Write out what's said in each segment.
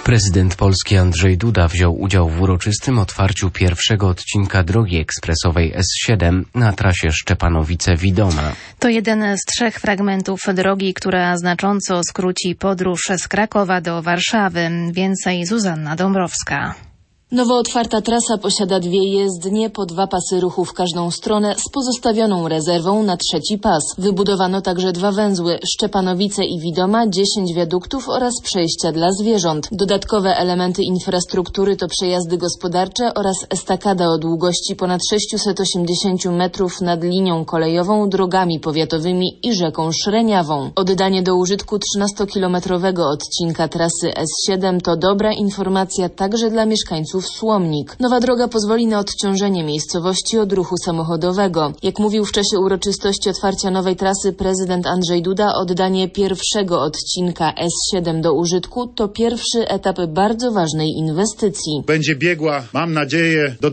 Prezydent Polski Andrzej Duda wziął udział w uroczystym otwarciu pierwszego odcinka drogi ekspresowej S7 na trasie Szczepanowice-Widoma. To jeden z 3 fragmentów drogi, która znacząco skróci podróż z Krakowa do Warszawy. Więcej Zuzanna Dąbrowska. Nowo otwarta trasa posiada 2 jezdnie po 2 pasy ruchu w każdą stronę z pozostawioną rezerwą na 3. pas. Wybudowano także 2 węzły Szczepanowice i Widoma, 10 wiaduktów oraz przejścia dla zwierząt. Dodatkowe elementy infrastruktury to przejazdy gospodarcze oraz estakada o długości ponad 680 metrów nad linią kolejową, drogami powiatowymi i rzeką Szreniawą. Oddanie do użytku 13-kilometrowego odcinka trasy S7 to dobra informacja także dla mieszkańców Słomnik. Nowa droga pozwoli na odciążenie miejscowości od ruchu samochodowego. Jak mówił w czasie uroczystości otwarcia nowej trasy prezydent Andrzej Duda, oddanie pierwszego odcinka S7 do użytku to pierwszy etap bardzo ważnej inwestycji. Będzie biegła, mam nadzieję, do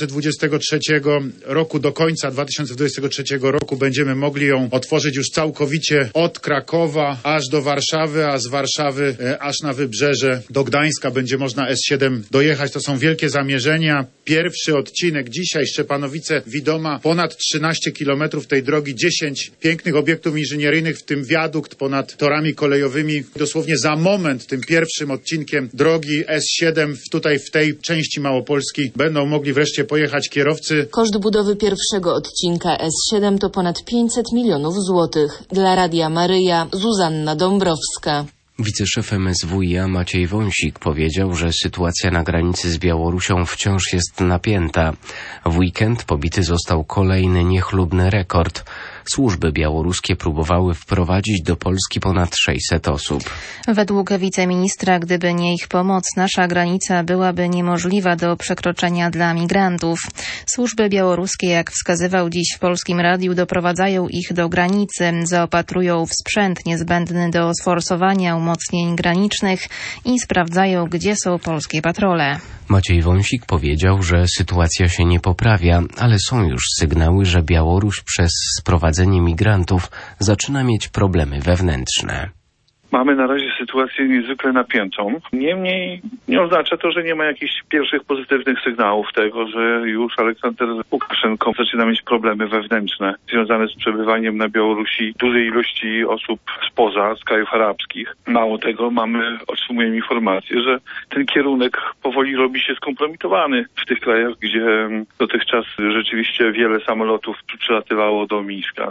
2023 roku, do końca 2023 roku będziemy mogli ją otworzyć już całkowicie od Krakowa aż do Warszawy, a z Warszawy aż na wybrzeże do Gdańska będzie można S7 dojechać. To są wielkie zamierzenia. Pierwszy odcinek dzisiaj Szczepanowice-Widoma, ponad 13 kilometrów tej drogi, 10 pięknych obiektów inżynieryjnych, w tym wiadukt ponad torami kolejowymi. Dosłownie za moment tym pierwszym odcinkiem drogi S7 tutaj w tej części Małopolski będą mogli wreszcie pojechać kierowcy. Koszt budowy pierwszego odcinka S7 to ponad 500 milionów złotych. Dla Radia Maryja, Zuzanna Dąbrowska. Wiceszef MSWiA Maciej Wąsik powiedział, że sytuacja na granicy z Białorusią wciąż jest napięta. W weekend pobity został kolejny niechlubny rekord. Służby białoruskie próbowały wprowadzić do Polski ponad 600 osób. Według wiceministra, gdyby nie ich pomoc, nasza granica byłaby niemożliwa do przekroczenia dla migrantów. Służby białoruskie, jak wskazywał dziś w Polskim Radiu, doprowadzają ich do granicy, zaopatrują w sprzęt niezbędny do sforsowania umocnień granicznych i sprawdzają, gdzie są polskie patrole. Maciej Wąsik powiedział, że sytuacja się nie poprawia, ale są już sygnały, że Białoruś przez sprowadzenie migrantów zaczyna mieć problemy wewnętrzne. Mamy na razie sytuację niezwykle napiętą. Niemniej nie oznacza to, że nie ma jakichś pierwszych pozytywnych sygnałów tego, że już Aleksander Łukaszenko zaczyna mieć problemy wewnętrzne związane z przebywaniem na Białorusi dużej ilości osób spoza, z krajów arabskich. Mało tego, otrzymujemy informację, że ten kierunek powoli robi się skompromitowany w tych krajach, gdzie dotychczas rzeczywiście wiele samolotów przylatywało do Mińska.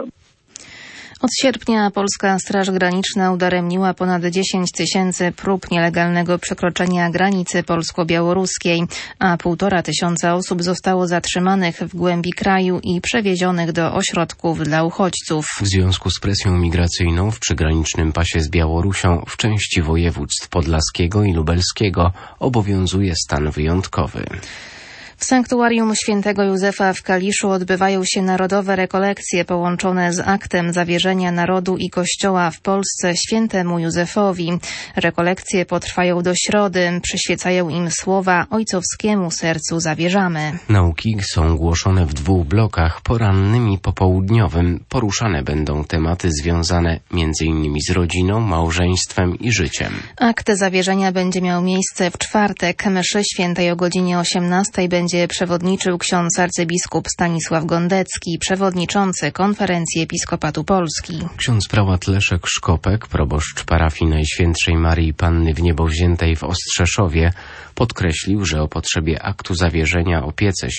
Od sierpnia polska Straż Graniczna udaremniła ponad 10 000 prób nielegalnego przekroczenia granicy polsko-białoruskiej, a 1500 osób zostało zatrzymanych w głębi kraju i przewiezionych do ośrodków dla uchodźców. W związku z presją migracyjną w przygranicznym pasie z Białorusią w części województw podlaskiego i lubelskiego obowiązuje stan wyjątkowy. W sanktuarium świętego Józefa w Kaliszu odbywają się narodowe rekolekcje połączone z aktem zawierzenia narodu i Kościoła w Polsce świętemu Józefowi. Rekolekcje potrwają do środy, przyświecają im słowa Ojcowskiemu sercu zawierzamy. Nauki są głoszone w 2 blokach, porannym i popołudniowym. Poruszane będą tematy związane m.in. z rodziną, małżeństwem i życiem. Akt zawierzenia będzie miał miejsce w czwartek. Mszy świętej o godzinie 18 będzie przewodniczył ksiądz arcybiskup Stanisław Gondecki, przewodniczący Konferencji Episkopatu Polski. Ksiądz prałat Leszek Szkopek, proboszcz parafii Najświętszej Maryi Panny w Niebowziętej w Ostrzeszowie, podkreślił, że o potrzebie aktu zawierzenia opiece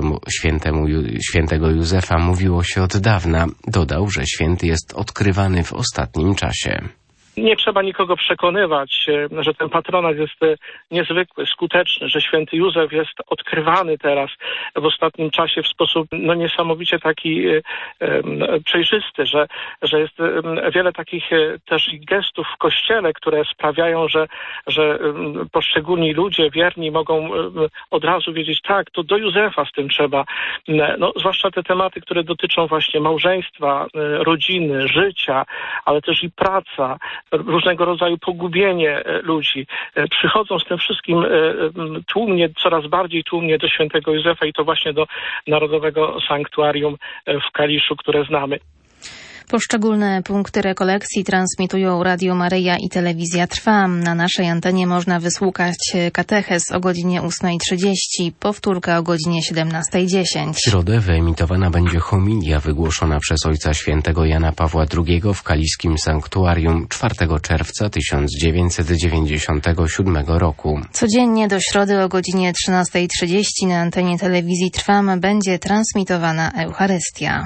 świętego Józefa mówiło się od dawna. Dodał, że święty jest odkrywany w ostatnim czasie. Nie trzeba nikogo przekonywać, że ten patronat jest niezwykły, skuteczny, że święty Józef jest odkrywany teraz w ostatnim czasie w sposób niesamowicie taki przejrzysty, że jest wiele takich też gestów w Kościele, które sprawiają, że poszczególni ludzie wierni mogą od razu wiedzieć, tak, to do Józefa z tym trzeba. Zwłaszcza te tematy, które dotyczą właśnie małżeństwa, rodziny, życia, ale też i praca, różnego rodzaju pogubienie ludzi. Przychodzą z tym wszystkim tłumnie, coraz bardziej tłumnie do świętego Józefa i to właśnie do Narodowego Sanktuarium w Kaliszu, które znamy. Poszczególne punkty rekolekcji transmitują Radio Maryja i Telewizja Trwa. Na naszej antenie można wysłuchać katechez o godzinie 8:30, powtórka o godzinie 17:10. W środę wyemitowana będzie homilia wygłoszona przez Ojca Świętego Jana Pawła II w Kaliskim Sanktuarium 4 czerwca 1997 roku. Codziennie do środy o godzinie 13:30 na antenie Telewizji Trwam będzie transmitowana Eucharystia.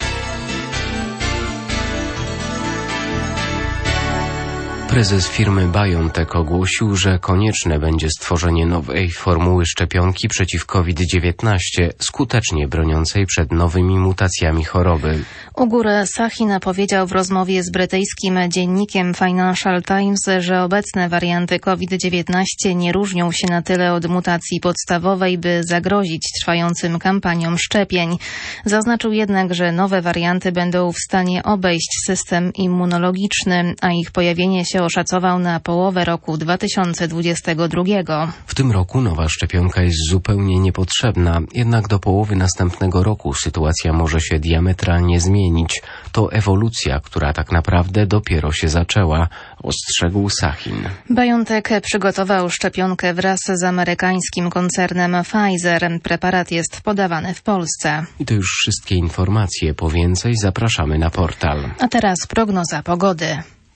Prezes firmy BioNTech ogłosił, że konieczne będzie stworzenie nowej formuły szczepionki przeciw COVID-19, skutecznie broniącej przed nowymi mutacjami choroby. Ugur Sahin powiedział w rozmowie z brytyjskim dziennikiem Financial Times, że obecne warianty COVID-19 nie różnią się na tyle od mutacji podstawowej, by zagrozić trwającym kampaniom szczepień. Zaznaczył jednak, że nowe warianty będą w stanie obejść system immunologiczny, a ich pojawienie się oszacował na połowę roku 2022. W tym roku nowa szczepionka jest zupełnie niepotrzebna, jednak do połowy następnego roku sytuacja może się diametralnie zmienić. To ewolucja, która tak naprawdę dopiero się zaczęła, ostrzegł Sahin. BioNTech przygotował szczepionkę wraz z amerykańskim koncernem Pfizer. Preparat jest podawany w Polsce. I to już wszystkie informacje. Po więcej zapraszamy na portal. A teraz prognoza pogody.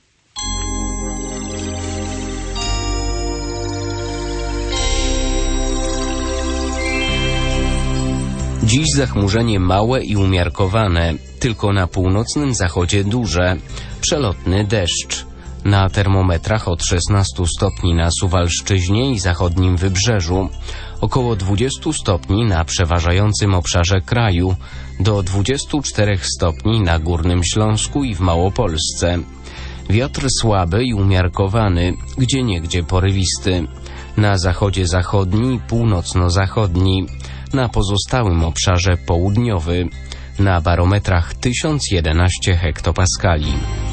Dziś zachmurzenie małe i umiarkowane, tylko na północnym zachodzie duże, przelotny deszcz. Na termometrach od 16 stopni na Suwalszczyźnie i zachodnim Wybrzeżu, około 20 stopni na przeważającym obszarze kraju, do 24 stopni na Górnym Śląsku i w Małopolsce. Wiatr słaby i umiarkowany, gdzieniegdzie porywisty. Na zachodzie zachodni i północno-zachodni. Na pozostałym obszarze południowy. Na barometrach 1011 hektopaskali.